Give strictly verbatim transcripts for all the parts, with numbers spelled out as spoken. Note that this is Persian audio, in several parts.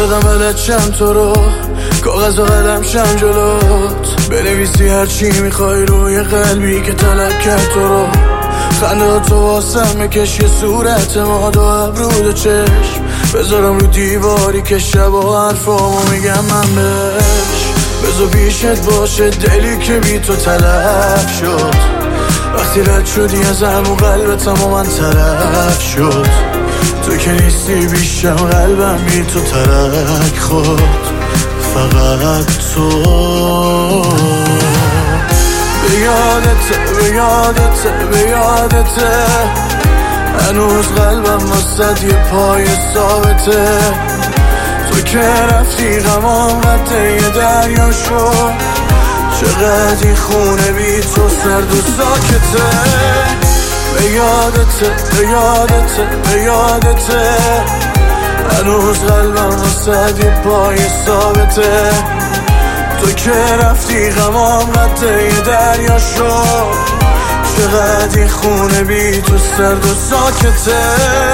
دادم بلد چند تو رو، کاغذ و قلم شم جلوت، بنویسی هرچی میخوای روی قلبی که طلب کرد تو رو. خنده تو واسم بکش یه صورت ما دو ابرود و چشم، بذارم رو دیواری که شب و حرفامو میگم من بهش. بذار پیشت باشه دلی که بی تو تلف شد، وقتی رد شدی از همون قلبتم و من طرف شد. تو که نیستی بیشم قلبم بی تو ترک خود، فقط تو. به یادته به یادته به یادته، هنوز قلبم واسد یه پای ثابته. تو که رفتی غمام قطعه یه دریا شد، چقدر این خونه بی تو سرد و ساکته. به یادته به یادته به یادته، هنوز قلبم واسد یه پای ثابته. تو که رفتی غمام قطعه یه دریا شد، چقدر این خونه بی تو سرد و ساکته.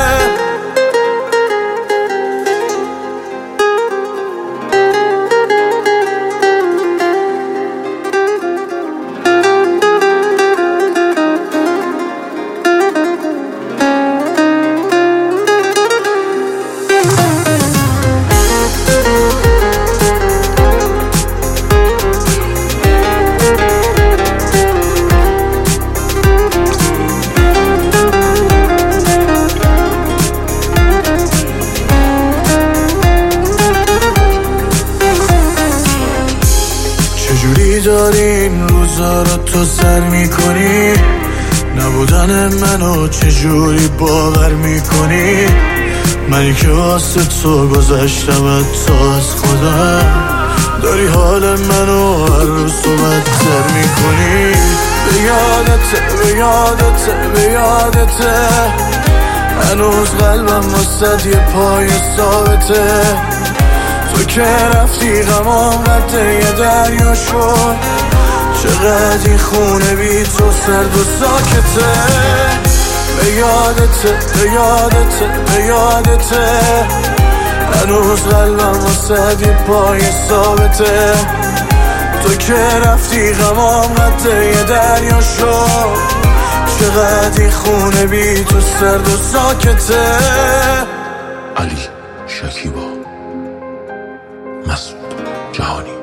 چجوری داری این روزا رو تو سر میکنی؟ نبودن منو چجوری باور میکنی؟ منی که واسه تو گذشتم تا از خودم، داری حال منو هر روز تو بدتر میکنی. به یادته به یادته به یادته، هنوز قلبم واسد یه پای ثابته. تو که رفتی غمام قطعه یه دریا شد، چقدر این خونه بی تو سرد و ساکته. به یادته به یادته به یادته، هنوز قلبم واسد یه پای ثابته. تو که رفتی غمام قطعه یه دریا شد، چقدر این خونه بی تو سرد و ساکته. علی شکیبا، مسعود جهانی.